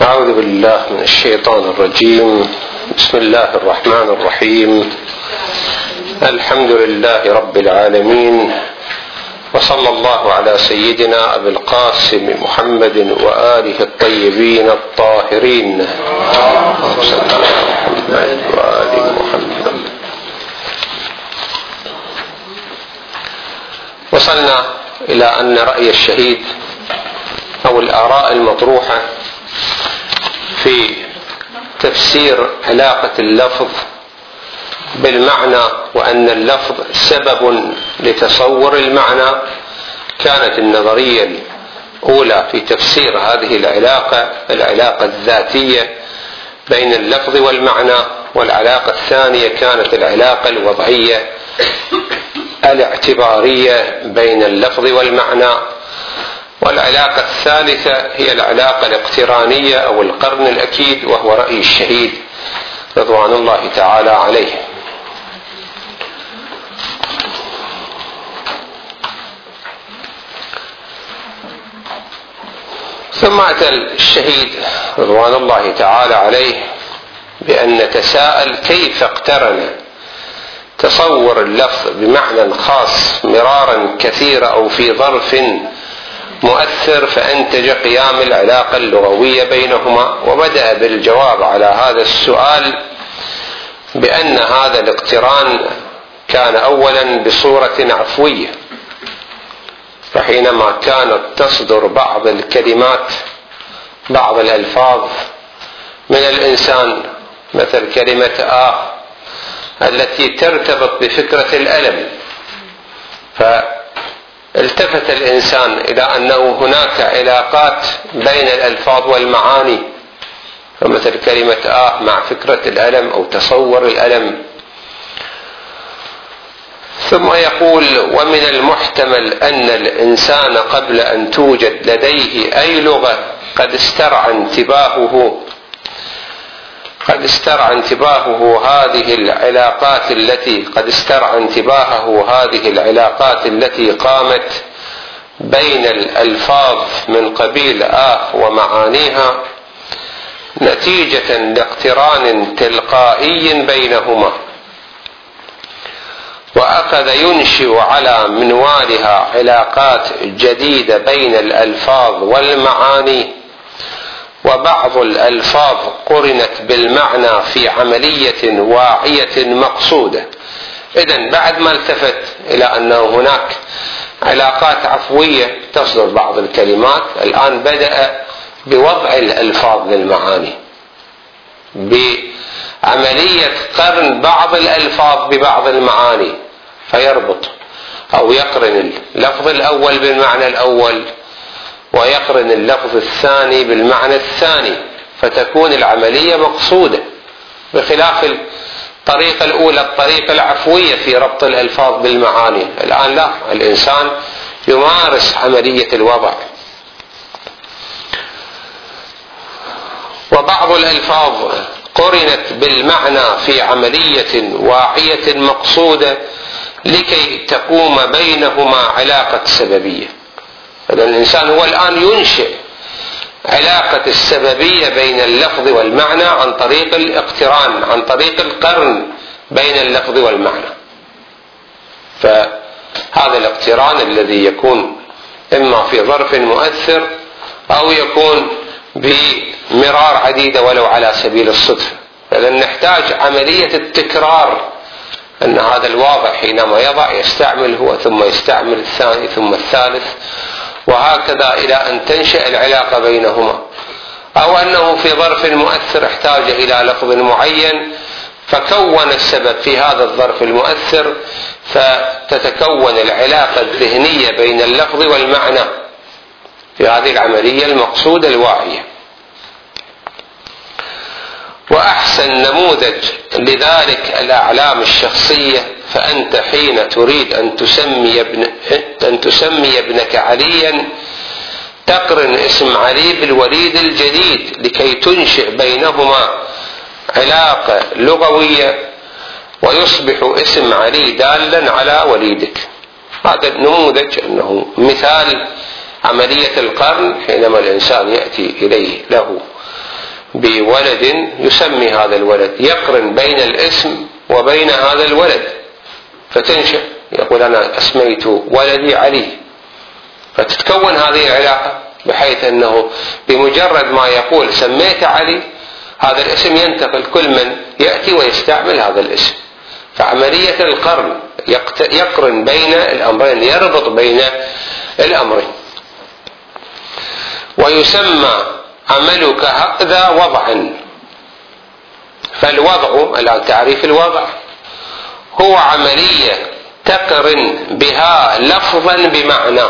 أعوذ بالله من الشيطان الرجيم. بسم الله الرحمن الرحيم. الحمد لله رب العالمين، وصلى الله على سيدنا أبي القاسم محمد وآله الطيبين الطاهرين. وصلنا إلى أن رأي الشهيد أو الآراء المطروحة في تفسير علاقة اللفظ بالمعنى وأن اللفظ سبب لتصور المعنى، كانت النظرية الأولى في تفسير هذه العلاقة الذاتية بين اللفظ والمعنى، والعلاقة الثانية كانت العلاقة الوضعية الاعتبارية بين اللفظ والمعنى، والعلاقة الثالثة هي العلاقة الاقترانية أو القرن الأكيد، وهو رأي الشهيد رضوان الله تعالى عليه. ثم أتى الشهيد رضوان الله تعالى عليه بأن نتساءل كيف اقترن تصور اللفظ بمعنى خاص مرارا كثيرا أو في ظرف مؤثر فأنتج قيام العلاقة اللغوية بينهما، وبدأ بالجواب على هذا السؤال بأن هذا الاقتران كان أولا بصورة عفوية، فحينما كانت تصدر بعض الكلمات بعض الألفاظ من الإنسان مثل كلمة التي ترتبط بفكرة الألم، فالتفت الإنسان إلى أنه هناك علاقات بين الألفاظ والمعاني، فمثل كلمة مع فكرة الألم أو تصور الألم. ثم يقول: ومن المحتمل أن الإنسان قبل أن توجد لديه أي لغة قد استرعى انتباهه هذه العلاقات التي قامت بين الألفاظ من قبيل ومعانيها نتيجة لاقتران تلقائي بينهما، وأخذ ينشئ على منوالها علاقات جديدة بين الألفاظ والمعاني، وبعض الألفاظ قرنت بالمعنى في عملية واعية مقصودة. إذن بعد ما التفت إلى أنه هناك علاقات عفوية تصدر بعض الكلمات، الآن بدأ بوضع الألفاظ للمعاني بعملية قرن بعض الألفاظ ببعض المعاني، فيربط أو يقرن اللفظ الأول بالمعنى الأول ويقرن اللفظ الثاني بالمعنى الثاني، فتكون العملية مقصودة، بخلاف الطريقة الأولى الطريقة العفوية في ربط الألفاظ بالمعاني. الآن لا، الإنسان يمارس عملية الوضع. وبعض الألفاظ قرنت بالمعنى في عملية واعية مقصودة لكي تقوم بينهما علاقة سببية. الإنسان هو الآن ينشئ علاقة السببية بين اللفظ والمعنى عن طريق الاقتران، عن طريق القرن بين اللفظ والمعنى. فهذا الاقتران الذي يكون إما في ظرف مؤثر أو يكون بمرار عديدة ولو على سبيل الصدفة، لأن نحتاج عملية التكرار، أن هذا الواضع حينما يضع يستعمل هو ثم يستعمل الثاني ثم الثالث، وهكذا إلى أن تنشأ العلاقة بينهما. أو أنه في ظرف مؤثر احتاج إلى لفظ معين فكون السبب في هذا الظرف المؤثر، فتتكون العلاقة الذهنية بين اللفظ والمعنى في هذه العملية المقصودة الواعية. وأحسن نموذج لذلك الأعلام الشخصية، فأنت حين تريد أن تسمي ابنك عليا تقرن اسم علي بالوليد الجديد لكي تنشئ بينهما علاقة لغوية ويصبح اسم علي دالا على وليدك. هذا النموذج أنه مثال عملية القرن، حينما الإنسان يأتي إليه له بولد يسمي هذا الولد، يقرن بين الاسم وبين هذا الولد فتنشأ، يقول أنا أسميت ولدي علي، فتتكون هذه العلاقة بحيث أنه بمجرد ما يقول سميت علي هذا الاسم ينتقل، كل من يأتي ويستعمل هذا الاسم. فعملية القرن يقرن بين الأمرين، يربط بين الأمرين. ويسمى عملك هذا وضعا. فالوضع، الآن تعريف الوضع، هو عملية تقرن بها لفظا بمعنى،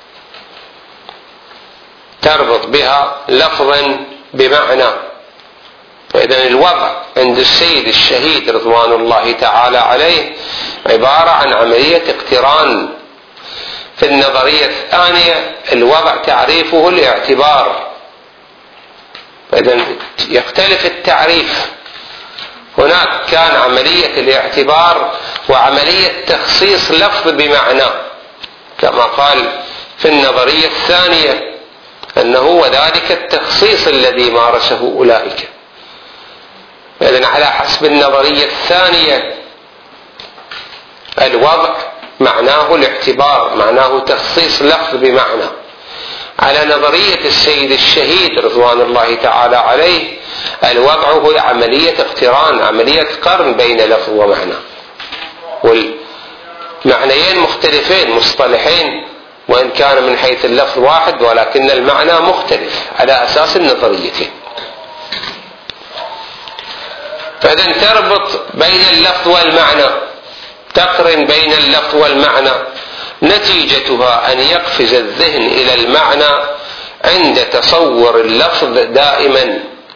تربط بها لفظا بمعنى. فإذا الوضع عند السيد الشهيد رضوان الله تعالى عليه عبارة عن عملية اقتران. في النظرية الثانية الوضع تعريفه الاعتبار، فإذا يختلف التعريف. هناك كان عملية الاعتبار وعملية تخصيص لفظ بمعنى، كما قال في النظرية الثانية أنه وذلك التخصيص الذي مارسه أولئك. إذن على حسب النظرية الثانية الوضع معناه الاعتبار، معناه تخصيص لفظ بمعنى. على نظرية السيد الشهيد رضوان الله تعالى عليه الوضع هو عملية اقتران، عملية قرن بين لفظ ومعنى، والمعنيين مختلفين مصطلحين وإن كان من حيث اللفظ واحد، ولكن المعنى مختلف على أساس النظريتين. فإذا تربط بين اللفظ والمعنى، تقرن بين اللفظ والمعنى، نتيجتها أن يقفز الذهن إلى المعنى عند تصور اللفظ دائما.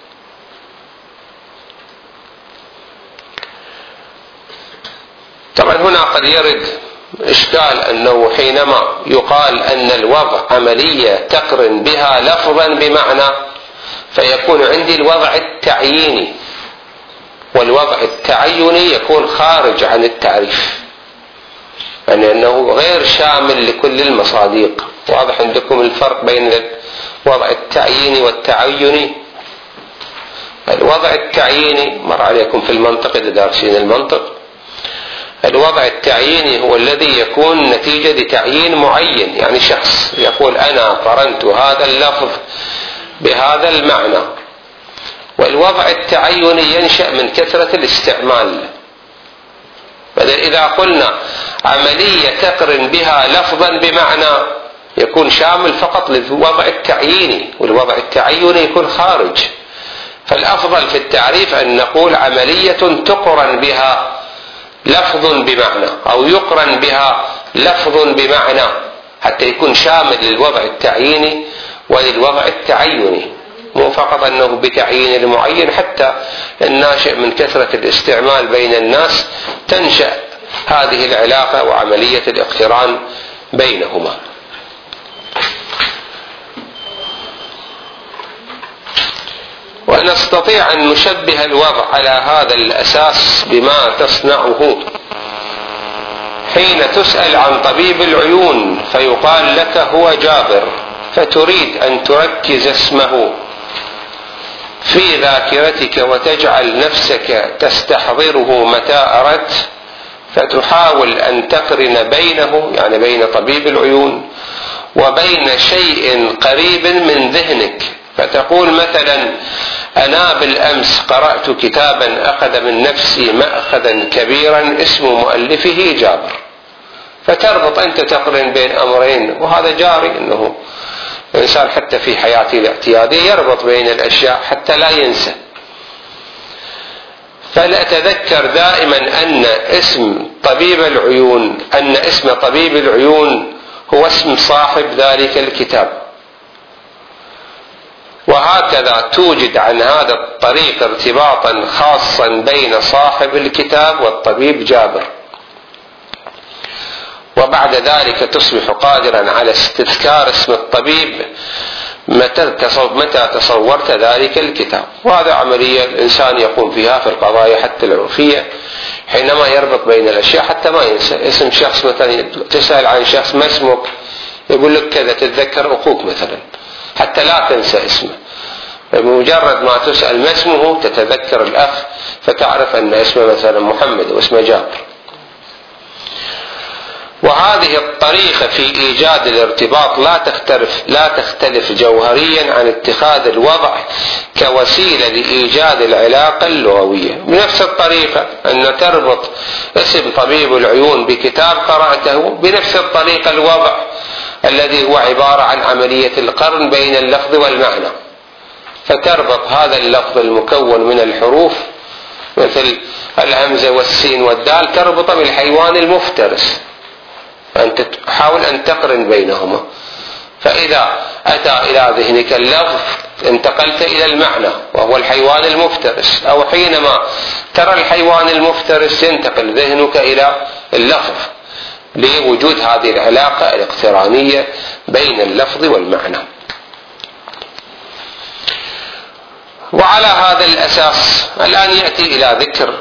طبعا هنا قد يرد إشكال أنه حينما يقال أن الوضع عملية تقرن بها لفظا بمعنى فيكون عندي الوضع التعييني، والوضع التعيني يكون خارج عن التعريف، يعني أنه غير شامل لكل المصادق. واضح عندكم الفرق بين الوضع التعييني والتعيني؟ الوضع التعييني مر عليكم في المنطق إذا دارسين المنطق. الوضع التعييني هو الذي يكون نتيجة لتعيين معين، يعني شخص يقول أنا قرنت هذا اللفظ بهذا المعنى. والوضع التعيني ينشأ من كثرة الاستعمال. إذا قلنا عملية تقرن بها لفظا بمعنى يكون شامل فقط للوضع التعييني، والوضع التعيني يكون خارج. فالأفضل في التعريف أن نقول عملية تقرن بها لفظ بمعنى أو يقرن بها لفظ بمعنى حتى يكون شامل للوضع التعييني وللوضع التعيني، مو فقط أنه بتعيين المعين، حتى الناشئ من كثرة الاستعمال بين الناس تنشأ هذه العلاقة وعملية الاقتران بينهما. ونستطيع أن نشبه الوضع على هذا الأساس بما تصنعه حين تسأل عن طبيب العيون فيقال لك هو جابر، فتريد أن تركز اسمه في ذاكرتك وتجعل نفسك تستحضره متى أردت، فتحاول أن تقرن بينه، يعني بين طبيب العيون وبين شيء قريب من ذهنك، فتقول مثلا أنا بالأمس قرأت كتابا أخذ من نفسي مأخذا كبيرا اسم مؤلفه جابر، فتربط أنت تقرن بين أمرين. وهذا جاري، أنه الإنسان حتى في حياته الاعتيادية يربط بين الأشياء حتى لا ينسى. فلا تذكر دائما أن اسم طبيب العيون، أن اسم طبيب العيون هو اسم صاحب ذلك الكتاب. وهكذا توجد عن هذا الطريق ارتباطا خاصا بين صاحب الكتاب والطبيب جابر، وبعد ذلك تصبح قادرا على استذكار اسم الطبيب متى تصورت ذلك الكتاب. وهذا عملية الإنسان يقوم فيها في القضايا حتى العرفية، حينما يربط بين الأشياء حتى ما ينسى اسم شخص. مثلا تسأل عن شخص ما اسمك، يقول لك كذا، تتذكر أخوك مثلا حتى لا تنسى اسمه. بمجرد ما تسأل ما اسمه تتذكر الأخ فتعرف أن اسمه مثلا محمد واسمه جابر. وهذه الطريقة في إيجاد الارتباط لا تختلف جوهريا عن اتخاذ الوضع كوسيلة لإيجاد العلاقة اللغوية. بنفس الطريقة أن تربط اسم طبيب العيون بكتاب قرأته، بنفس الطريقة الوضع الذي هو عبارة عن عملية القرن بين اللفظ والمعنى، فتربط هذا اللفظ المكون من الحروف مثل الهمزة والسين والدال تربط بالحيوان المفترس، أنت تحاول أن تقرن بينهما، فإذا أتى إلى ذهنك اللفظ انتقلت إلى المعنى وهو الحيوان المفترس، أو حينما ترى الحيوان المفترس ينتقل ذهنك إلى اللفظ لوجود هذه العلاقة الاقترانية بين اللفظ والمعنى. وعلى هذا الأساس الآن يأتي إلى ذكر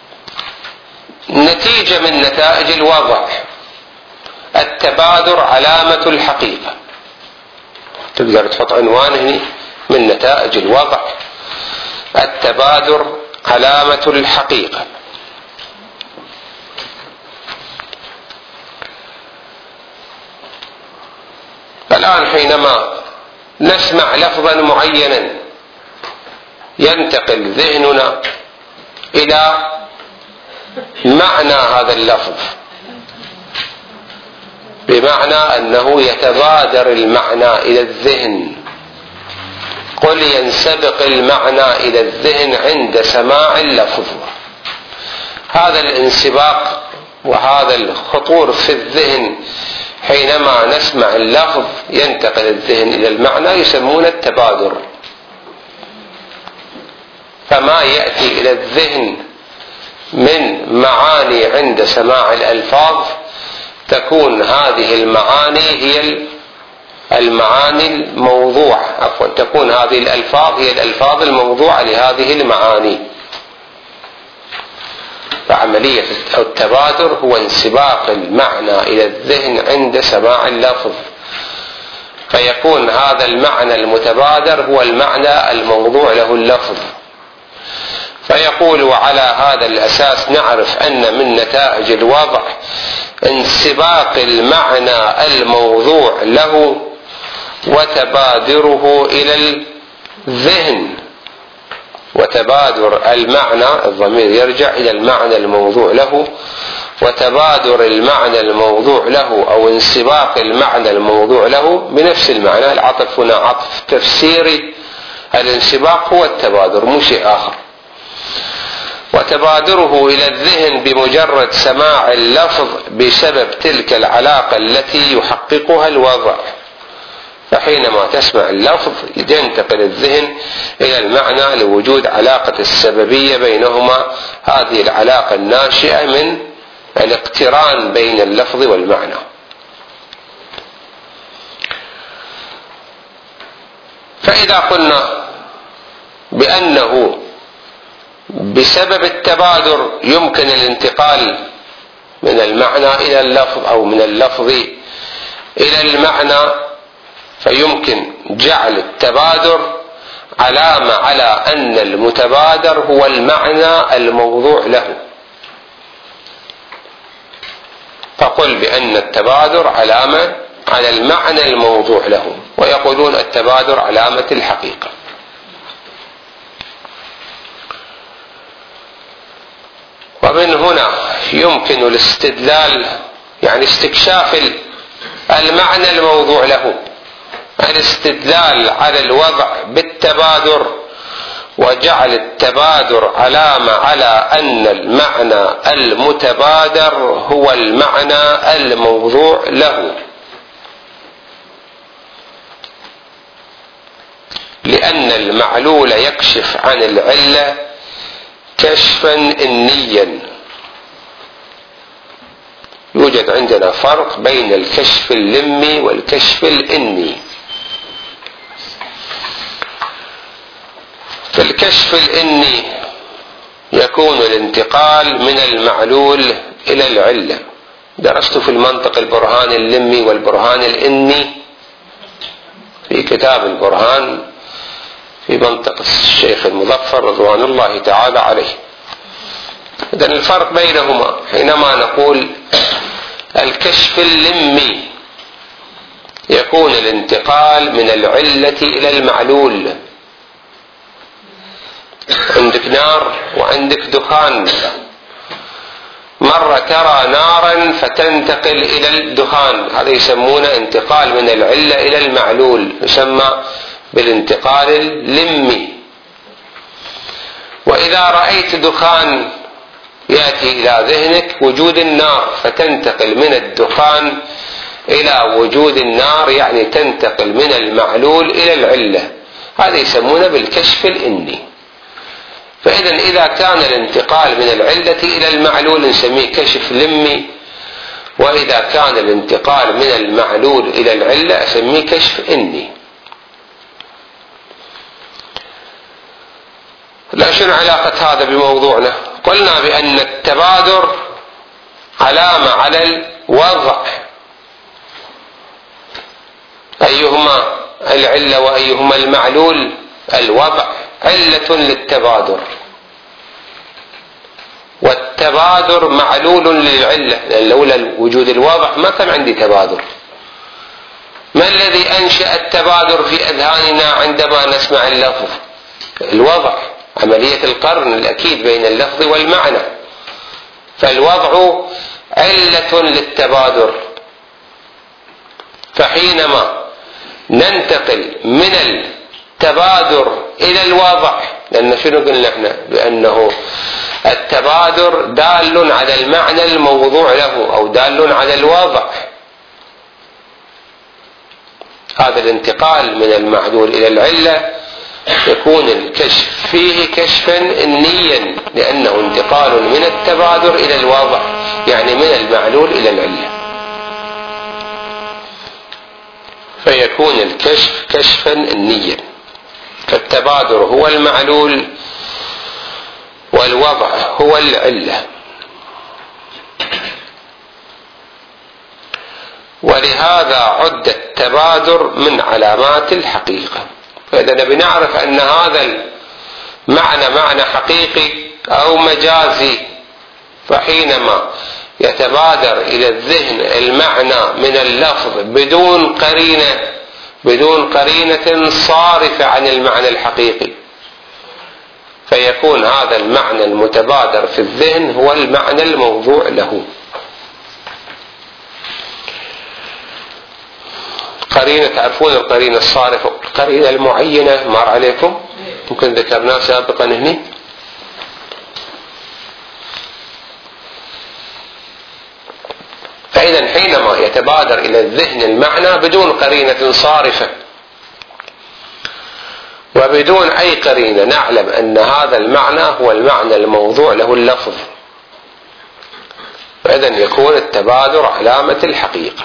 نتيجة من نتائج الوضع. التبادر علامة الحقيقة، تقدر تحط عنوان هنا من نتائج الوضع: التبادر علامة الحقيقة. الآن حينما نسمع لفظا معينا ينتقل ذهننا إلى معنى هذا اللفظ، بمعنى أنه يتبادر المعنى إلى الذهن. قل ينسبق المعنى إلى الذهن عند سماع اللفظ. هذا الانسباق وهذا الخطور في الذهن حينما نسمع اللفظ ينتقل الذهن إلى المعنى يسمون التبادر. فما يأتي إلى الذهن من معاني عند سماع الألفاظ تكون هذه المعاني هي المعاني الموضوعة، تكون هذه الألفاظ هي الألفاظ الموضوعة لهذه المعاني. فعملية التبادر هو انسباق المعنى إلى الذهن عند سماع اللفظ، فيكون هذا المعنى المتبادر هو المعنى الموضوع له اللفظ. فيقول: وعلى هذا الأساس نعرف أن من نتائج الوضع انسباق المعنى الموضوع له وتبادره إلى الذهن. وتبادر المعنى، الضمير يرجع إلى المعنى الموضوع له، وتبادر المعنى الموضوع له أو انسباق المعنى الموضوع له بنفس المعنى. العطف هنا عطف تفسيري، الانسباق هو التبادر مو شيء آخر. وتبادره إلى الذهن بمجرد سماع اللفظ بسبب تلك العلاقة التي يحققها الوضع. فحينما تسمع اللفظ ينتقل الذهن إلى المعنى لوجود علاقة السببية بينهما، هذه العلاقة الناشئة من الاقتران بين اللفظ والمعنى. فإذا قلنا بأنه بسبب التبادر يمكن الانتقال من المعنى إلى اللفظ أو من اللفظ إلى المعنى، فيمكن جعل التبادر علامة على أن المتبادر هو المعنى الموضوع له. فقل بأن التبادر علامة على المعنى الموضوع له، ويقولون التبادر علامة الحقيقة. ومن هنا يمكن الاستدلال، يعني استكشاف المعنى الموضوع له، الاستدلال على الوضع بالتبادر وجعل التبادر علامة على أن المعنى المتبادر هو المعنى الموضوع له، لأن المعلول يكشف عن العلة كشفا إنيا. يوجد عندنا فرق بين الكشف اللمي والكشف الإني. في الكشف الإني يكون الانتقال من المعلول إلى العلة. درست في المنطق البرهان اللمي والبرهان الإني في كتاب البرهان في منطق الشيخ المظفر رضوان الله تعالى عليه. إذن الفرق بينهما حينما نقول الكشف اللمي يكون الانتقال من العلة إلى المعلول. عندك نار وعندك دخان، مرة ترى نارا فتنتقل إلى الدخان، هذا يسمونه انتقال من العلة إلى المعلول، يسمى بالانتقال اللمي. وإذا رأيت دخان يأتي إلى ذهنك وجود النار فتنتقل من الدخان إلى وجود النار، يعني تنتقل من المعلول إلى العلة، هذا يسمونه بالكشف الإني. فإذا إذا كان الانتقال من العلة إلى المعلول نسميه كشف لمي، وإذا كان الانتقال من المعلول إلى العلة أسميه كشف إني. لا، شنو علاقة هذا بموضوعنا؟ قلنا بأن التبادر علامة على الوضع، أيهما العلة وأيهما المعلول؟ الوضع علة للتبادر، والتبادر معلول للعلة، لأن لولا وجود الوضع ما كان عندي تبادر. ما الذي أنشأ التبادر في أذهاننا عندما نسمع اللفظ؟ الوضع، عملية القرن الأكيد بين اللفظ والمعنى، فالوضع علة للتبادر. فحينما ننتقل من التبادر إلى الوضع، لأن شنو قلنا احنا؟ بأنه التبادر دال على المعنى الموضوع له أو دال على الوضع. هذا الانتقال من المعلول إلى العلة يكون الكشف فيه كشفا إنيا، لأنه انتقال من التبادر إلى الوضع، يعني من المعلول إلى العلة، فيكون الكشف كشفا إنيا. فالتبادر هو المعلول والوضع هو العلة. ولهذا عد التبادر من علامات الحقيقة. فإذا نبي نعرف أن هذا المعنى معنى حقيقي أو مجازي، فحينما يتبادر إلى الذهن المعنى من اللفظ بدون قرينة صارفة عن المعنى الحقيقي، فيكون هذا المعنى المتبادر في الذهن هو المعنى الموضوع له. قرينة، تعرفون القرينة الصارفة، القرينة المعينة، مر عليكم؟ ممكن ذكرناه سابقا هنا. فإذا حينما يتبادر إلى الذهن المعنى بدون قرينة صارفة وبدون أي قرينة، نعلم أن هذا المعنى هو المعنى الموضوع له اللفظ، فإذا يكون التبادر علامة الحقيقة.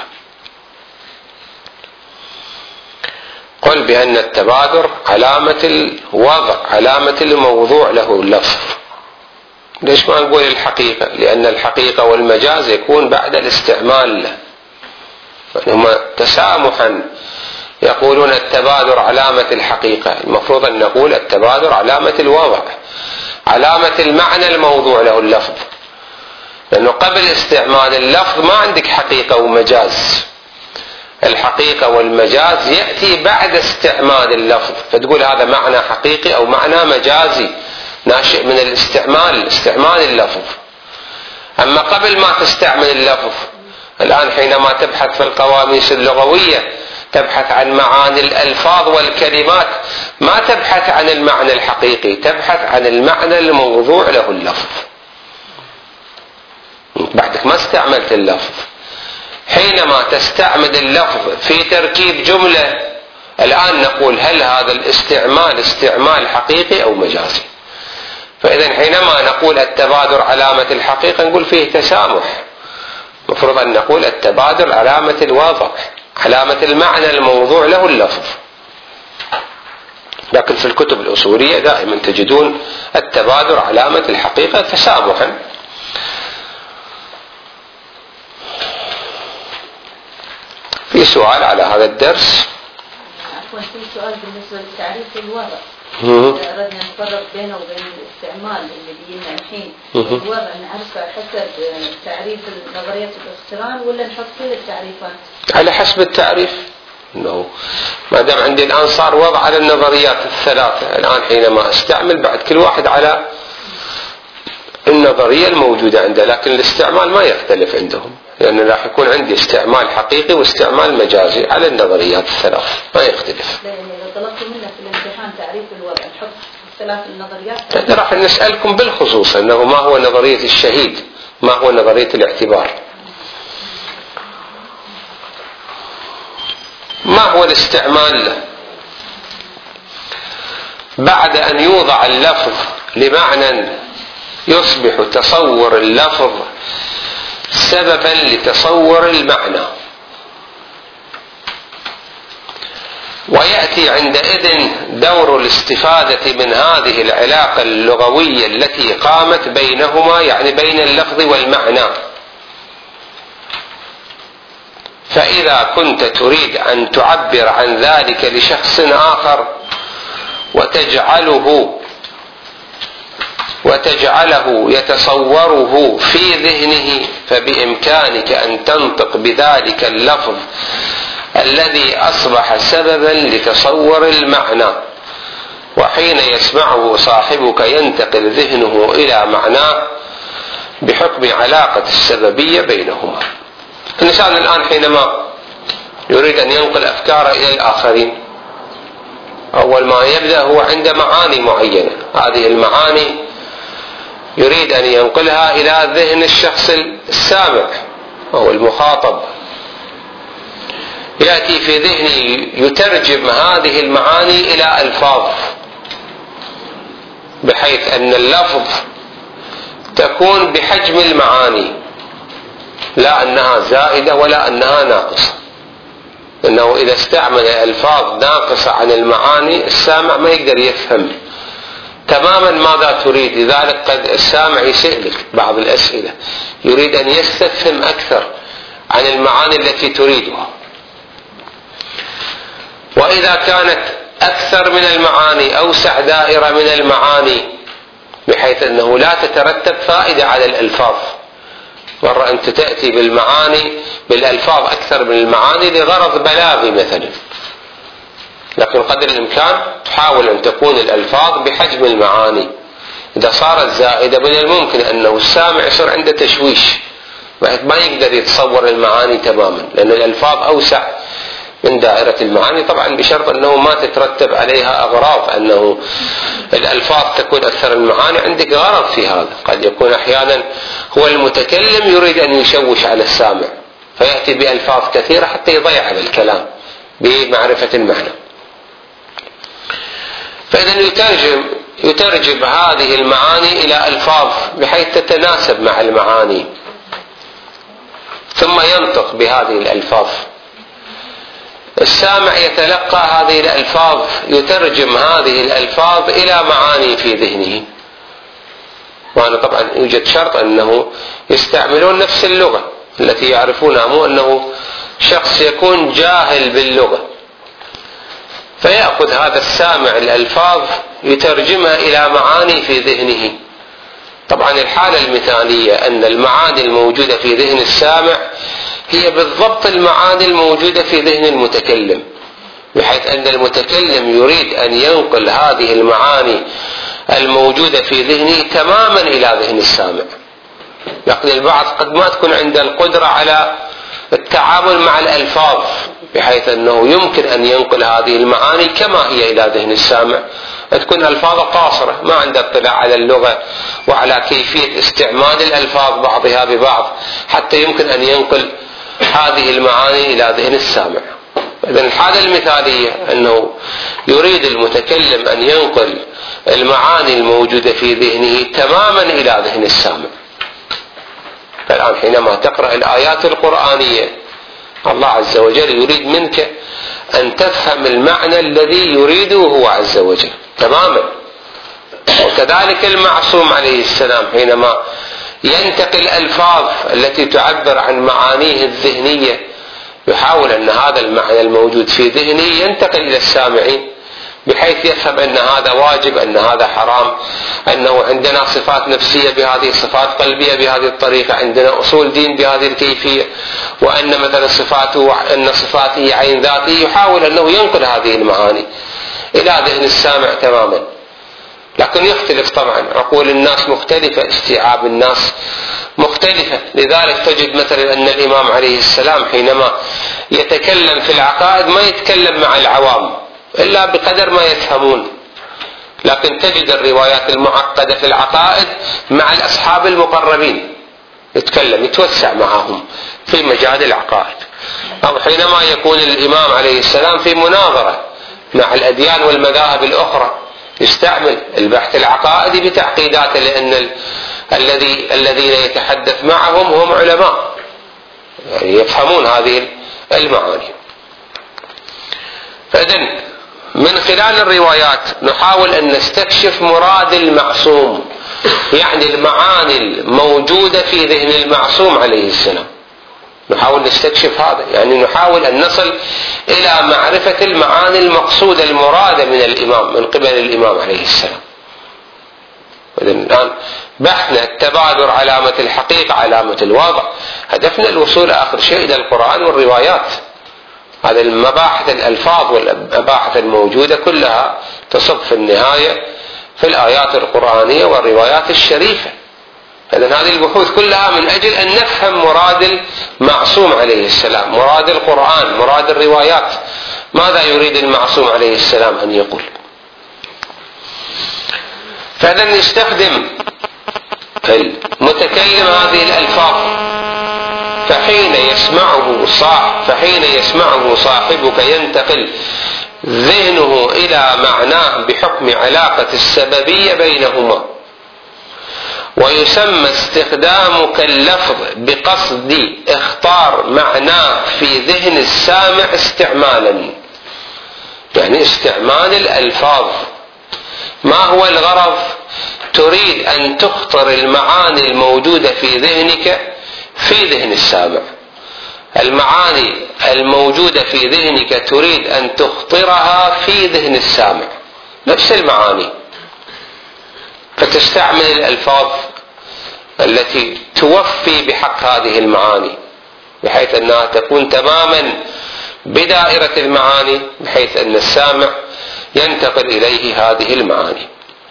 قل بأن التبادر علامة الوضع، علامة الموضوع له اللفظ. ليش ما نقول الحقيقة؟ لأن الحقيقة والمجاز يكون بعد الاستعمال، هما تسامحا يقولون التبادر علامة الحقيقة، المفروض أن نقول التبادر علامة الوضع، علامة المعنى الموضوع له اللفظ، لأنه قبل استعمال اللفظ ما عندك حقيقة ومجاز. الحقيقة والمجاز يأتي بعد استعمال اللفظ، فتقول هذا معنى حقيقي أو معنى مجازي ناشئ من استعمال اللفظ. أما قبل ما تستعمل اللفظ، الآن حينما تبحث في القواميس اللغوية تبحث عن معاني الألفاظ والكلمات، ما تبحث عن المعنى الحقيقي، تبحث عن المعنى الموضوع له اللفظ، بعدك ما استعملت اللفظ. حينما تستعمل اللفظ في تركيب جملة، الآن نقول هل هذا الاستعمال استعمال حقيقي أو مجازي؟ فإذا حينما نقول التبادر علامة الحقيقة نقول فيه تسامح، مفروض أن نقول التبادر علامة الوضع، علامة المعنى الموضوع له اللفظ. لكن في الكتب الأصولية دائما تجدون التبادر علامة الحقيقة تسامحا. في سؤال على هذا الدرس؟ عفوا، في سؤال بالنسبة لتعريف الوضع. أردنا نفرق بينه وبين الاستعمال اللي بيجينا الحين، الوضع نعرفه حسب تعريف نظرية الاقتران ولا نحط فيه التعريفات؟ على حسب التعريف. انه ما دام عندي الان صار وضع على النظريات الثلاثة، الان حينما استعمل بعد كل واحد على النظرية الموجودة عنده، لكن الاستعمال ما يختلف عندهم، لأن راح يكون عندي استعمال حقيقي واستعمال مجازي على النظريات الثلاث، ما يختلف. يعني إذا طلبت منك في الامتحان تعريف الوضع نحط الثلاث النظريات؟ راح نسألكم بالخصوص أنه ما هو نظرية الشهيد، ما هو نظرية الاعتبار، ما هو الاستعمال له بعد أن يوضع اللفظ لمعنى يصبح تصور اللفظ سببا لتصور المعنى، ويأتي عندئذ دور الاستفادة من هذه العلاقة اللغوية التي قامت بينهما، يعني بين اللفظ والمعنى. فإذا كنت تريد أن تعبر عن ذلك لشخص آخر وتجعله يتصوره في ذهنه، فبإمكانك أن تنطق بذلك اللفظ الذي أصبح سببا لتصور المعنى، وحين يسمعه صاحبك ينتقل ذهنه إلى معناه بحكم علاقة السببية بينهما. الإنسان الآن حينما يريد أن ينقل أفكاره إلى الآخرين، أول ما يبدأ هو عند معاني معينة، هذه المعاني يريد أن ينقلها إلى ذهن الشخص السامع أو المخاطب، يأتي في ذهنه يترجم هذه المعاني إلى ألفاظ، بحيث أن اللفظ تكون بحجم المعاني، لا أنها زائدة ولا أنها ناقصة، إنه إذا استعمل ألفاظ ناقصة عن المعاني السامع ما يقدر يفهم تماما ماذا تريد. لذلك قد السامع يسألك بعض الأسئلة، يريد أن يستفهم أكثر عن المعاني التي تريدها، وإذا كانت أكثر من المعاني أوسع دائرة من المعاني، بحيث أنه لا تترتب فائدة على الألفاظ. مرة أنت تأتي بالألفاظ أكثر من المعاني لغرض بلاغي مثلا، لكن قدر الإمكان تحاول أن تكون الألفاظ بحجم المعاني. إذا صارت زائدة من الممكن أنه السامع يصير عنده تشويش، ما يقدر يتصور المعاني تماما، لأن الألفاظ أوسع من دائرة المعاني، طبعا بشرط أنه ما تترتب عليها أغراض، أنه الألفاظ تكون أكثر المعاني عندك غرض في هذا. قد يكون أحيانا هو المتكلم يريد أن يشوش على السامع فيأتي بألفاظ كثيرة حتى يضيع هذا الكلام بمعرفة المعنى. فإذا يترجم هذه المعاني إلى ألفاظ بحيث تتناسب مع المعاني، ثم ينطق بهذه الألفاظ. السامع يتلقى هذه الألفاظ، يترجم هذه الألفاظ إلى معاني في ذهنه. وأنا طبعا يوجد شرط أنه يستعملون نفس اللغة التي يعرفونها، مو أنه شخص يكون جاهل باللغة فيأخذ هذا السامع الألفاظ يترجمها إلى معاني في ذهنه. طبعا الحالة المثالية أن المعاني الموجودة في ذهن السامع هي بالضبط المعاني الموجودة في ذهن المتكلم، بحيث أن المتكلم يريد أن ينقل هذه المعاني الموجودة في ذهنه تماما إلى ذهن السامع. لكن البعض قد ما تكون عنده القدرة على التعامل مع الألفاظ، بحيث أنه يمكن أن ينقل هذه المعاني كما هي إلى ذهن السامع، تكون ألفاظ قاصرة، ما عنده اطلاع على اللغة وعلى كيفية استعمال الألفاظ بعضها ببعض حتى يمكن أن ينقل هذه المعاني إلى ذهن السامع. إذن الحالة المثالية أنه يريد المتكلم أن ينقل المعاني الموجودة في ذهنه تماما إلى ذهن السامع. فالآن حينما تقرأ الآيات القرآنية الله عز وجل يريد منك أن تفهم المعنى الذي يريده هو عز وجل تماما. وكذلك المعصوم عليه السلام حينما ينتقل الألفاظ التي تعبر عن معانيه الذهنية يحاول أن هذا المعنى الموجود في ذهنه ينتقل إلى السامعين بحيث يفهم أن هذا واجب، أن هذا حرام، أنه عندنا صفات نفسية بهذه، صفات قلبية بهذه الطريقة، عندنا أصول دين بهذه الكيفية، وأن مثلا أن صفاته عين ذاته. يحاول أنه ينقل هذه المعاني إلى ذهن السامع تماما. لكن يختلف طبعا، عقول الناس مختلفة، استيعاب الناس مختلفة. لذلك تجد مثلا أن الإمام عليه السلام حينما يتكلم في العقائد ما يتكلم مع العوام إلا بقدر ما يفهمون، لكن تجد الروايات المعقدة في العقائد مع الأصحاب المقربين يتكلم، يتوسع معهم في مجال العقائد. أو حينما يكون الإمام عليه السلام في مناظرة مع الأديان والمذاهب الأخرى يستعمل البحث العقائدي بتعقيداته، لأن الذين يتحدث معهم هم علماء يعني يفهمون هذه المعاني. فإذن من خلال الروايات نحاول أن نستكشف مراد المعصوم، يعني المعاني الموجودة في ذهن المعصوم عليه السلام. نحاول نستكشف هذا، يعني نحاول أن نصل إلى معرفة المعاني المقصودة المرادة من الإمام، من قبل الإمام عليه السلام. الآن بحثنا التبادر علامة الحقيقة علامة الواقع، هدفنا الوصول آخر شيء إلى القرآن والروايات. هذه المباحث الألفاظ والمباحث الموجودة كلها تصب في النهاية في الآيات القرآنية والروايات الشريفة. إذن هذه البحوث كلها من أجل أن نفهم مراد المعصوم عليه السلام، مراد القرآن، مراد الروايات، ماذا يريد المعصوم عليه السلام أن يقول. فإذن نستخدم المتكلم هذه الألفاظ، فحين يسمعه صاحبك ينتقل ذهنه إلى معناه بحكم علاقة السببية بينهما. ويسمى استخدامك اللفظ بقصد اختار معناه في ذهن السامع استعمالا، يعني استعمال الألفاظ. ما هو الغرض؟ تريد أن تخطر المعاني الموجودة في ذهنك في ذهن السامع. المعاني الموجودة في ذهنك تريد أن تخطرها في ذهن السامع، نفس المعاني، فتستعمل الألفاظ التي توفي بحق هذه المعاني، بحيث أنها تكون تماما بدائرة المعاني، بحيث أن السامع ينتقل إليه هذه المعاني.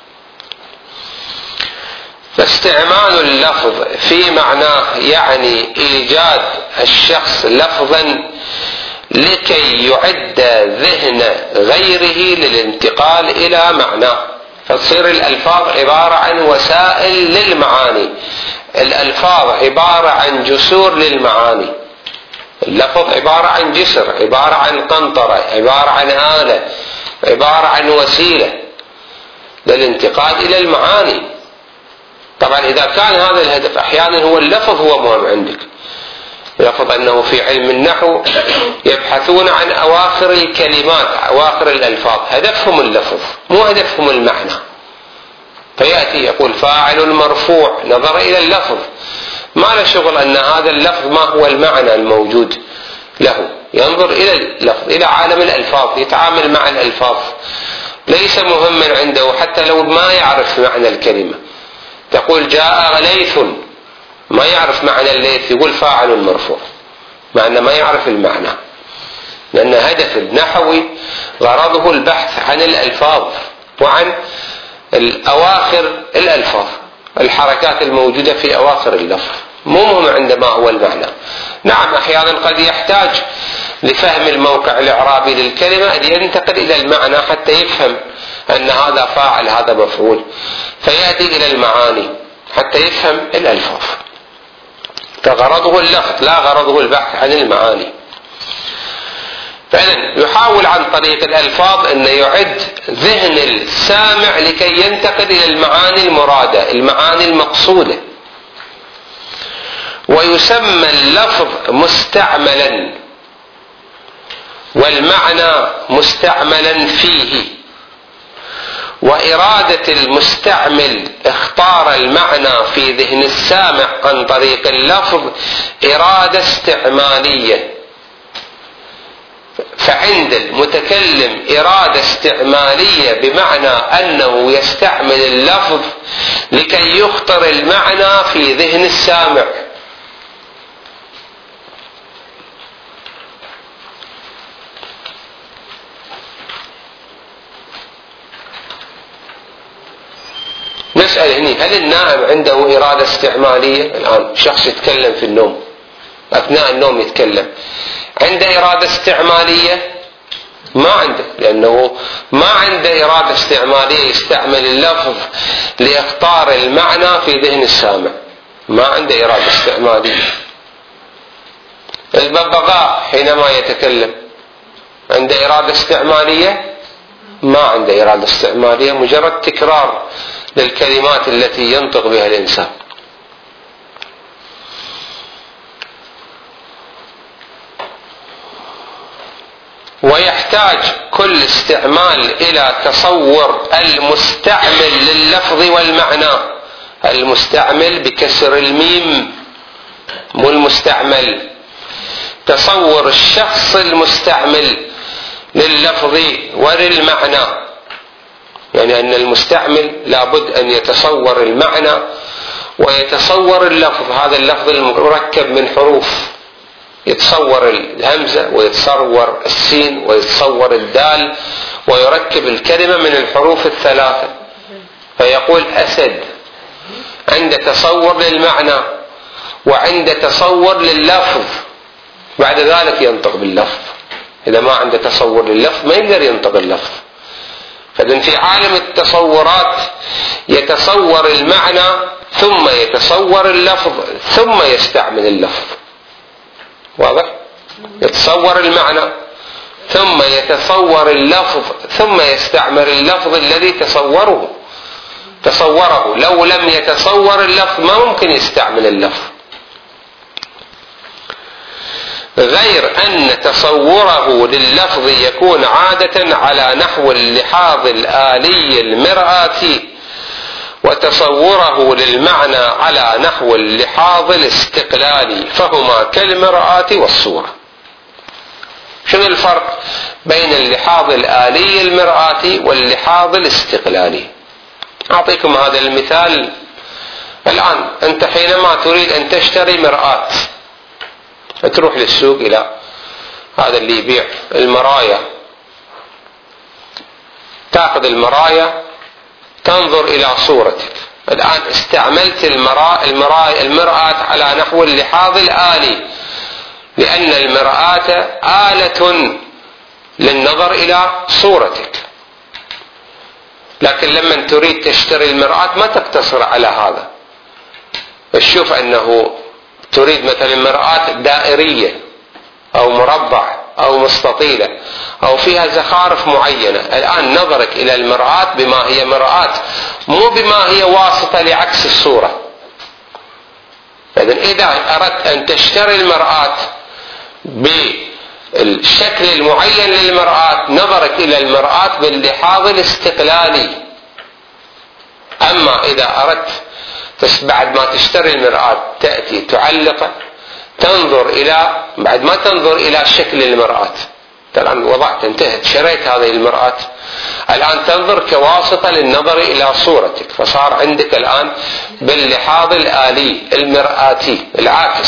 فاستعمال اللفظ في معناه يعني إيجاد الشخص لفظا لكي يعد ذهن غيره للانتقال إلى معناه. فتصير الألفاظ عبارة عن وسائل للمعاني، الألفاظ عبارة عن جسور للمعاني. اللفظ عبارة عن جسر، عبارة عن قنطرة، عبارة عن آلة، عبارة عن وسيلة للانتقال إلى المعاني. طبعا إذا كان هذا الهدف، أحيانا هو اللفظ هو مهم عندك. يلفظ أنه في علم النحو يبحثون عن أواخر الكلمات، أواخر الألفاظ، هدفهم اللفظ مو هدفهم المعنى. فيأتي يقول فاعل مرفوع، نظر إلى اللفظ، ما له شغل أن هذا اللفظ ما هو المعنى الموجود له، ينظر إلى اللفظ، إلى عالم الألفاظ، يتعامل مع الألفاظ، ليس مهما عنده حتى لو ما يعرف معنى الكلمة. تقول جاء ليث، ما يعرف معنى الليث، يقول فاعل مرفوع، مع أنه ما يعرف المعنى، لأن هدف النحوي غرضه البحث عن الألفاظ وعن أواخر الألفاظ، الحركات الموجودة في أواخر اللفظ، مو مهم عندما هو المعنى. نعم أحيانا قد يحتاج لفهم الموقع الإعرابي للكلمة أن ينتقل إلى المعنى حتى يفهم أن هذا فاعل هذا مفعول، فيأتي إلى المعاني حتى يفهم الألفاظ. فغرضه اللفظ لا غرضه البحث عن المعاني. فإذن يحاول عن طريق الألفاظ أن يعد ذهن السامع لكي ينتقل إلى المعاني المرادة، المعاني المقصودة. ويسمى اللفظ مستعملا والمعنى مستعملا فيه. وإرادة المستعمل اختار المعنى في ذهن السامع عن طريق اللفظ إرادة استعمالية. فعند المتكلم إرادة استعمالية بمعنى أنه يستعمل اللفظ لكي يخطر المعنى في ذهن السامع. نسأل هنا هل النائم عنده إرادة استعمالية؟ الآن شخص يتكلم في النوم، أثناء النوم يتكلم، عنده إرادة استعمالية؟ ما عنده، لأنه ما عنده إرادة استعمالية يستعمل اللفظ لإخطار المعنى في ذهن السامع، ما عنده إرادة استعمالية. الببغاء حينما يتكلم عنده إرادة استعمالية؟ ما عنده إرادة استعمالية، مجرد تكرار للكلمات التي ينطق بها الإنسان. ويحتاج كل استعمال إلى تصور المستعمل لللفظ والمعنى. المستعمل بكسر الميم مو المستعمل، تصور الشخص المستعمل لللفظ وللمعنى، يعني أن المستعمل لابد أن يتصور المعنى ويتصور اللفظ، هذا اللفظ المركب من حروف، يتصور الهمزة ويتصور السين ويتصور الدال ويركب الكلمة من الحروف الثلاثة، فيقول أسد. عند تصور للمعنى وعند تصور لللفظ، بعد ذلك ينطق باللفظ. إذا ما عنده تصور لللفظ ما يقدر ينطق اللفظ. فإذن في عالم التصورات يتصور المعنى ثم يتصور اللفظ ثم يستعمل اللفظ. واضح؟ يتصور المعنى ثم يتصور اللفظ ثم يستعمل اللفظ الذي تصوره. لو لم يتصور اللفظ ما ممكن يستعمل اللفظ. غير أن تصوره لللفظ يكون عادة على نحو اللحاظ الآلي المرآتي، وتصوره للمعنى على نحو اللحاظ الاستقلالي، فهما كالمرآة والصورة. شنو الفرق بين اللحاظ الآلي المرآتي واللحاظ الاستقلالي؟ أعطيكم هذا المثال. الآن أنت حينما تريد أن تشتري مرآة، تروح للسوق إلى هذا اللي يبيع المرايا، تأخذ المرايا تنظر إلى صورتك. الآن استعملت المرآة على نحو اللحاظ الآلي، لأن المرآة آلة للنظر إلى صورتك. لكن لما تريد تشتري المرآة ما تقتصر على هذا، تشوف أنه تريد مثلا مرآة دائرية أو مربع أو مستطيلة أو فيها زخارف معينة. الآن نظرك إلى المرآة بما هي مرآة، مو بما هي واسطة لعكس الصورة. إذا أردت أن تشتري المرآة بالشكل المعين للمرآة، نظرك إلى المرآة باللحاظ الاستقلالي. أما إذا أردت بعد ما تشتري المرآة تأتي تعلقه، تنظر إلى بعد ما تنظر إلى شكل المرآة، الآن وضعت انتهت شريت هذه المرآة، الآن تنظر كواسطة للنظر إلى صورتك، فصار عندك الآن باللحاظ الآلي المرآتي العاكس.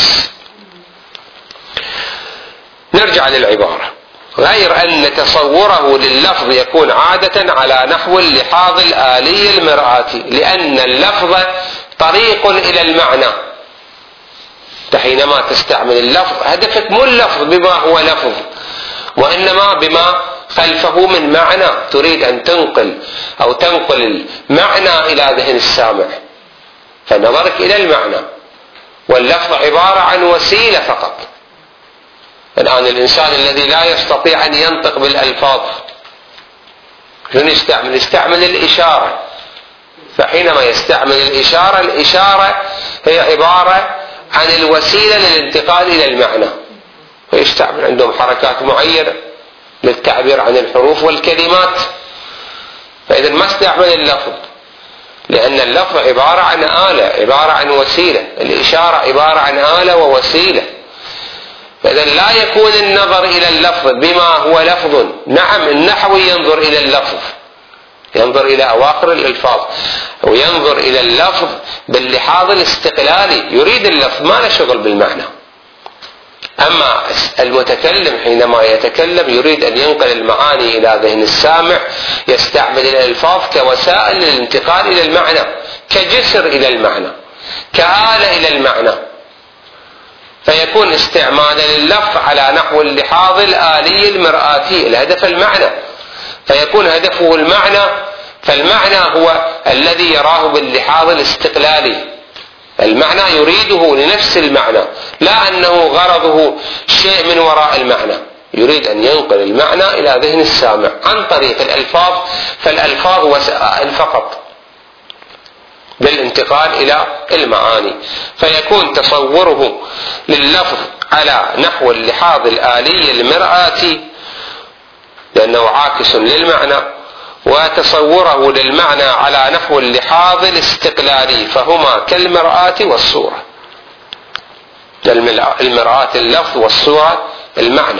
نرجع للعبارة. غير أن تصوره لللفظ يكون عادة على نحو اللحاظ الآلي المرآتي، لأن اللفظ طريق إلى المعنى. حينما تستعمل اللفظ هدفك مو اللفظ بما هو لفظ، وإنما بما خلفه من معنى، تريد أن تنقل أو تنقل المعنى إلى ذهن السامع، فنظرك إلى المعنى، واللفظ عبارة عن وسيلة فقط. الآن الإنسان الذي لا يستطيع أن ينطق بالألفاظ شنو يستعمل؟ يستعمل الإشارة. فحينما يستعمل الإشارة، الإشارة هي عبارة عن الوسيلة للانتقال إلى المعنى، فيستعمل عندهم حركات معينة للتعبير عن الحروف والكلمات. فإذا ما استعمل اللفظ، لأن اللفظ عبارة عن آلة، عبارة عن وسيلة. الإشارة عبارة عن آلة ووسيلة. إذن لا يكون النظر إلى اللفظ بما هو لفظ. نعم النحوي ينظر إلى اللفظ، ينظر إلى أواخر الألفاظ وينظر إلى اللفظ باللحاظ الاستقلالي، يريد اللفظ ما له شغل بالمعنى. أما المتكلم حينما يتكلم يريد أن ينقل المعاني إلى ذهن السامع، يستعمل الألفاظ كوسائل للانتقال إلى المعنى، كجسر إلى المعنى، كآلة إلى المعنى، فيكون استعمالا لللفظ على نحو اللحاظ الآلي المرآتي، الهدف المعنى، فيكون هدفه المعنى، فالمعنى هو الذي يراه باللحاظ الاستقلالي، المعنى يريده لنفس المعنى، لا أنه غرضه شيء من وراء المعنى، يريد أن ينقل المعنى إلى ذهن السامع عن طريق الألفاظ، فالألفاظ وسائل فقط بالانتقال إلى المعاني، فيكون تصوره لللفظ على نحو اللحاظ الآلي المرآتي لأنه عاكس للمعنى، وتصوره للمعنى على نحو اللحاظ الاستقلالي، فهما كالمرآة والصورة. المرآة اللفظ والصورة المعنى.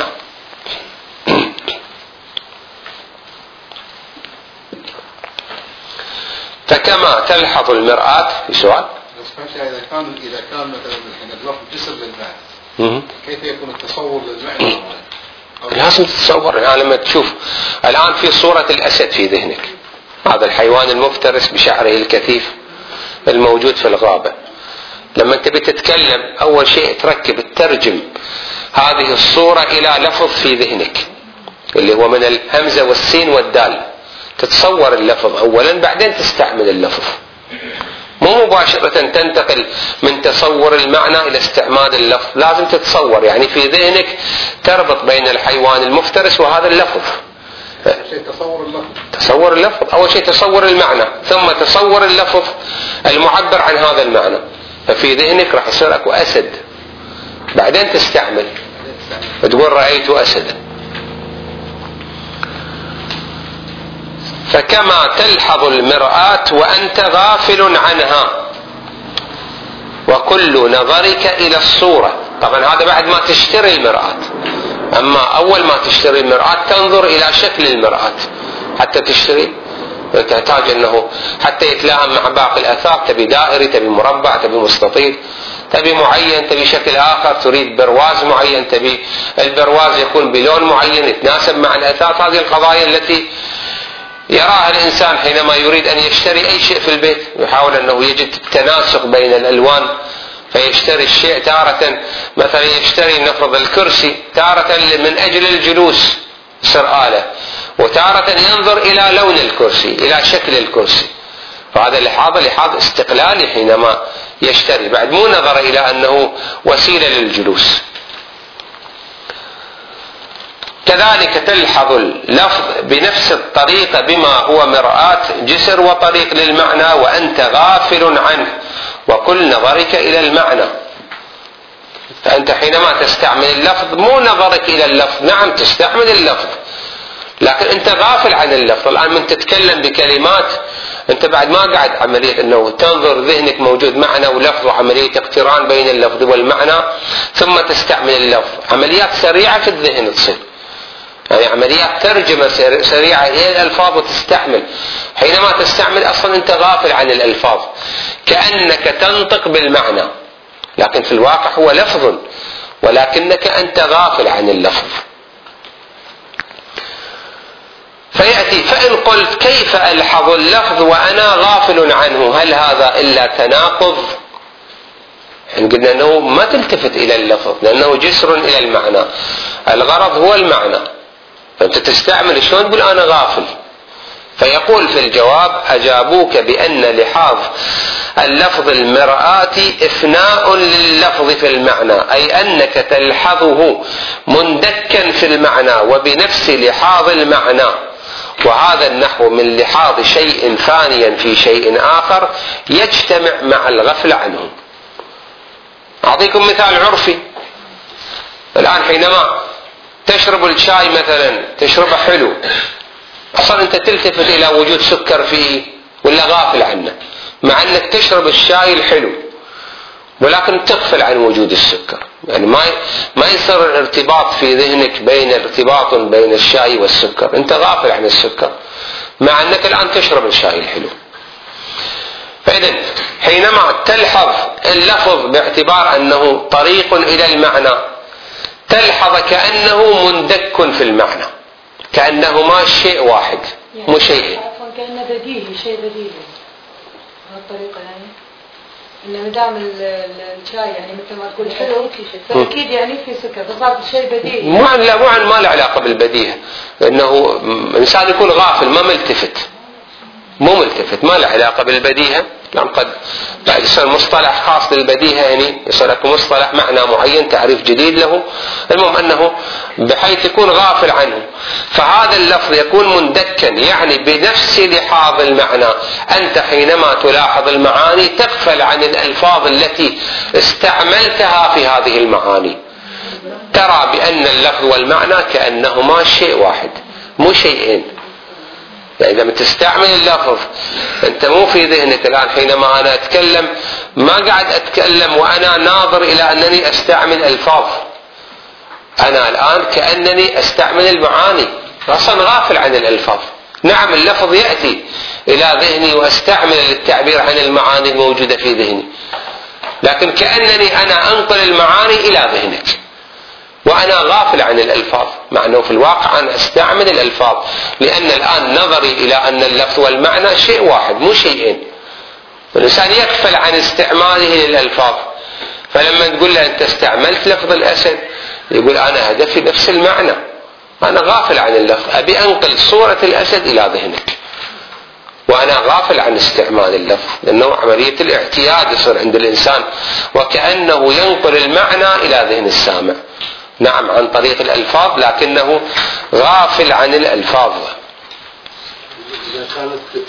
فكما تلحظ المرآة في سؤال إذا كان مثلا اللفظ جسر للمعنى كيف يكون التصور للمعنى؟ لازم تتصور. يعني لما تشوف الآن في صورة الأسد في ذهنك، هذا الحيوان المفترس بشعره الكثيف الموجود في الغابة، لما تبي تتكلم أول شيء ترجم هذه الصورة إلى لفظ في ذهنك اللي هو من الهمزة والسين والدال، تتصور اللفظ أولا بعدين تستعمل اللفظ، مو مباشرة تنتقل من تصور المعنى إلى استعمال اللفظ، لازم تتصور، يعني في ذهنك تربط بين الحيوان المفترس وهذا اللفظ. تصور اللفظ أول شيء، تصور المعنى ثم تصور اللفظ المعبر عن هذا المعنى، ففي ذهنك راح يصير أكو أسد، بعدين تستعمل تقول رأيت أسدا. فكما تلحظ المرآة وأنت غافل عنها وكل نظرك إلى الصورة. طبعا هذا بعد ما تشتري المرآة، أما أول ما تشتري المرآة تنظر إلى شكل المرآة، حتى تشتري تحتاج أنه حتى يتلاهم مع باقي الأثاث، تبي دائري، تبي مربع، تبي مستطيل، تبي معين، تبي شكل آخر، تريد برواز معين، تبي البرواز يكون بلون معين يتناسب مع الأثاث. هذه القضايا التي يراها الإنسان حينما يريد أن يشتري أي شيء في البيت، يحاول أنه يجد التناسق بين الألوان، فيشتري الشيء تارة مثلا يشتري نفرض الكرسي تارة من أجل الجلوس يصير آلة، وتارة ينظر إلى لون الكرسي، إلى شكل الكرسي، فهذا لحاظ استقلالي حينما يشتري، بعد مو نظر إلى أنه وسيلة للجلوس. كذلك تلحظ اللفظ بنفس الطريقة بما هو مرآة جسر وطريق للمعنى وأنت غافل عنه وكل نظرك إلى المعنى. فأنت حينما تستعمل اللفظ مو نظرك إلى اللفظ، نعم تستعمل اللفظ لكن أنت غافل عن اللفظ. الآن من تتكلم بكلمات أنت بعد ما قاعد عملية أنه تنظر ذهنك موجود معنى ولفظ وعملية اقتران بين اللفظ والمعنى ثم تستعمل اللفظ، عمليات سريعة في الذهن تصير، يعني عمليات ترجمة سريعة إلى الألفاظ وتستعمل. حينما تستعمل أصلا أنت غافل عن الألفاظ كأنك تنطق بالمعنى، لكن في الواقع هو لفظ ولكنك أنت غافل عن اللفظ. فيأتي فإن قلت كيف ألحظ اللفظ وأنا غافل عنه، هل هذا إلا تناقض؟ إن قلنا أنه ما تلتفت إلى اللفظ لأنه جسر إلى المعنى، الغرض هو المعنى، فأنت تستعمل شلون تقول أنا غافل؟ فيقول في الجواب أجابوك بأن لحاظ اللفظ المرآة إفناء لللفظ في المعنى، أي أنك تلحظه مندكا في المعنى وبنفس لحاظ المعنى، وهذا النحو من لحاظ شيء ثانيا في شيء آخر يجتمع مع الغفل عنه. أعطيكم مثال عرفي. الآن حينما تشرب الشاي مثلا تشربه حلو، أصلا أنت تلتفت إلى وجود سكر فيه ولا غافل عنه، مع أنك تشرب الشاي الحلو ولكن تغفل عن وجود السكر. يعني ما يصير الارتباط في ذهنك ارتباط بين الشاي والسكر، انت غافل عن السكر مع انك الان تشرب الشاي الحلو. فإذا حينما تلحظ اللفظ باعتبار انه طريق الى المعنى، تلحظ كأنه مندك في المعنى، كأنهما شيء واحد مو شيء. كأنه بديهي، شيء بديهي بهالطريقة. يعني إن مدام الشاي يعني مثل ما تقول حلو فأكيد يعني في سكر، فصار شيء بديهي. مو عن ما له علاقة بالبديهة، إنه إنسان يكون غافل ما ملتفت، مو ملتفت، ما له علاقة بالبديهة. لأن قد يصير مصطلح خاص للبديهة، يعني يصير لك مصطلح معنى معين، تعريف جديد له. المهم أنه بحيث يكون غافل عنه، فهذا اللفظ يكون مندكا، يعني بنفس لحاظ المعنى. أنت حينما تلاحظ المعاني تغفل عن الألفاظ التي استعملتها في هذه المعاني، ترى بأن اللفظ والمعنى كأنهما شيء واحد مو شيئين. يعني إذا تستعمل اللفظ أنت مو في ذهنك الآن حينما أنا أتكلم، ما قاعد أتكلم وأنا ناظر إلى أنني أستعمل ألفاظ، أنا الآن كأنني أستعمل المعاني، أصلا غافل عن الألفاظ. نعم اللفظ يأتي إلى ذهني وأستعمل للتعبير عن المعاني الموجودة في ذهني، لكن كأنني أنا أنقل المعاني إلى ذهنك وأنا غافل عن الألفاظ، مع أنه في الواقع أنا أستعمل الألفاظ، لأن الآن نظري إلى أن اللفظ والمعنى شيء واحد مو شيئين. الإنسان يغفل عن استعماله للألفاظ، فلما تقول له أنت استعملت لفظ الأسد، يقول أنا هدفي نفس المعنى، أنا غافل عن اللفظ، أبي أنقل صورة الأسد إلى ذهنك وأنا غافل عن استعمال اللفظ، لأنه عملية الاعتياد يصير عند الإنسان وكأنه ينقل المعنى إلى ذهن السامع. نعم عن طريق الألفاظ، لكنه غافل عن الألفاظ. إذا كانت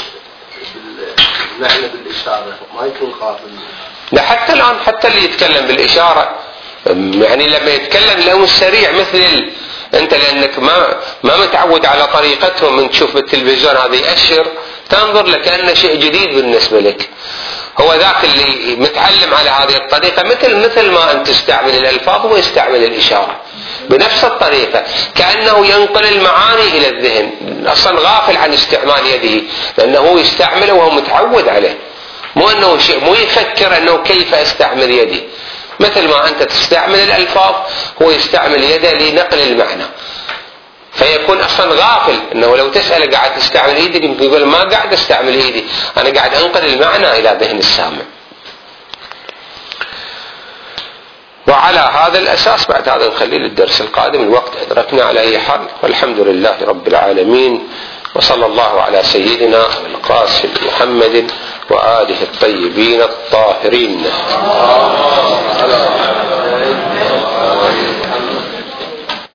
المعنى بالإشارة ما يكون غافل. لا حتى الآن، حتى اللي يتكلم بالإشارة، يعني لما يتكلم له السريع مثل أنت، لأنك ما متعود على طريقتهم، من تشوف بالتلفزيون هذا يأشر تنظر لكأنه شيء جديد بالنسبة لك. هو ذاك اللي متعلم على هذه الطريقة، مثل ما أنت تستعمل الألفاظ هو يستعمل الإشارة بنفس الطريقة، كأنه ينقل المعاني إلى الذهن، أصلا غافل عن استعمال يده لأنه هو يستعمله وهو متعود عليه، مو أنه شيء، مو يفكر أنه كيف أستعمل يدي. مثل ما أنت تستعمل الألفاظ هو يستعمل يده لنقل المعنى، فيكون أصلا غافل. أنه لو تسأل قاعد تستعمل يدك يقول ما قاعد أستعمل يدي، أنا قاعد أنقل المعنى إلى ذهن السامع. وعلى هذا الأساس بعد هذا نخلي للدرس القادم، الوقت أدركنا على أي حال، والحمد لله رب العالمين، وصلى الله على سيدنا القاسم محمد وآله الطيبين الطاهرين.